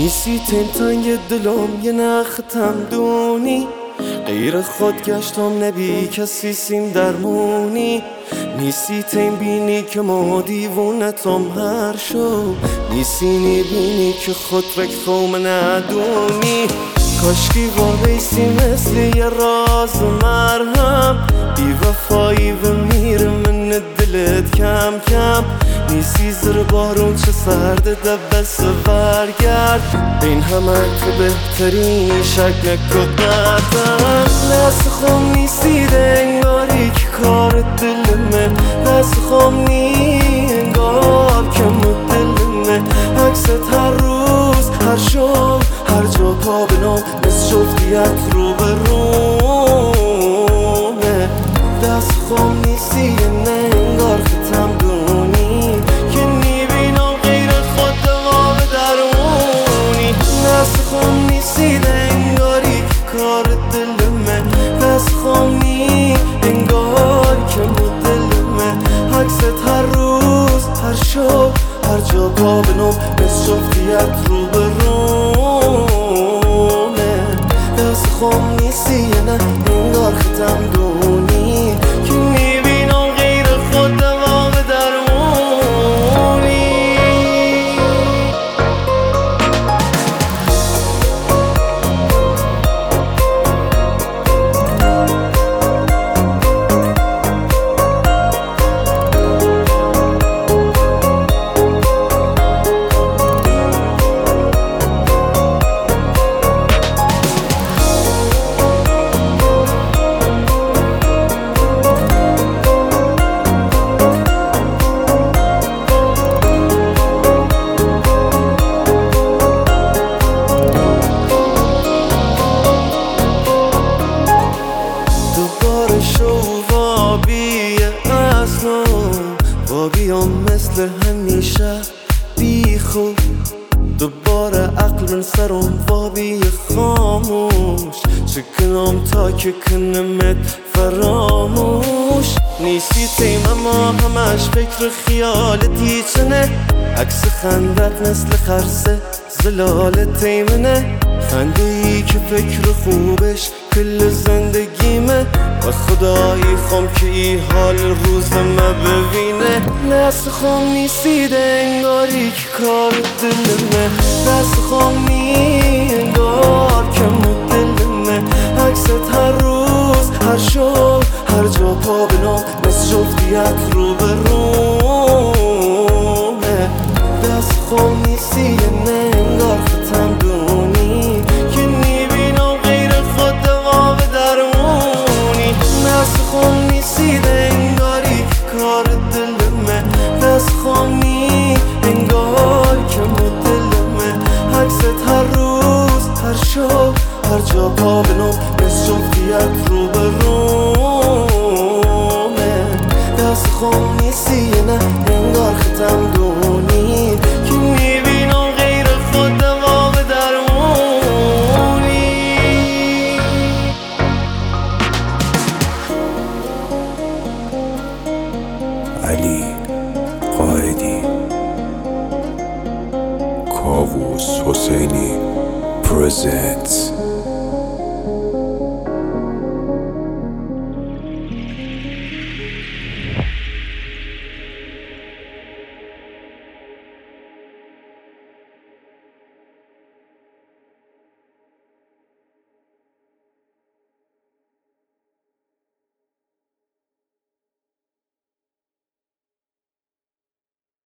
نیستی تنگ دلم یه نختم دونی غیر خود گشتم نبی کسی سیم درمونی نیستی تیم بینی که ما دیوونتم هر شو نیستی نیبینی که خود رکتم ندونی کاشکی وابیستی مثل یه راز مرهم بی وفایی و میره من دلت کم کم نیستی زر بارون چه سرده دبس برگرد بین همه که بهترین شک نکد قطعا دست خم نیستی انگاری که کار دلمه دست خم نی انگار که دلمه عکست هر روز هر شب هر جا پا بنام مثل شفتیت رو به رومه دست خم نیستی نه انگار که تم دونی که نیبینم غیر خود دوام درونی دست خم نیستی انگاری که کار دلمه دست خم نی انگار که دلمه عکست هر روز هر شب هر جا پا بنام مثل شفتیت رو به رومه دست خم نیستی نه انگار که تم دونی که میبینم غیر خود دوام درمونی وابیم مثل همیشه بی خوب دوباره عقل من سرم وابی خاموش چکنم تا که کنمت فراموش نیستی تیم اما همش فکر خیالتی چنه عکس خندت مثل خرسه زلال تیمنه خنده ای که فکر خوبش کل زندگیمه و خدایی خم که ای حال روز ما ببینه دست خم نیستید انگاری که کار دلمه دست خم نی انگار که دلمه عکست هر روز هر شب هر جا پا بنام مثل شفتیت رو به رومه دست خم نیستی نه انگار که تم دونی که نیبینم غیر خود دوام درمونی دست خم نیستید انگاری که کار دلمه دست خم نی انگار که دلمه عکست هر روز هر شب هر جا پا بنام مثل شفتیت رو به رومه دست خم نیستی نه انگار که تم دونی که میبینم غیر خود دوام درمونی علی قائدی کاووس حسینی presents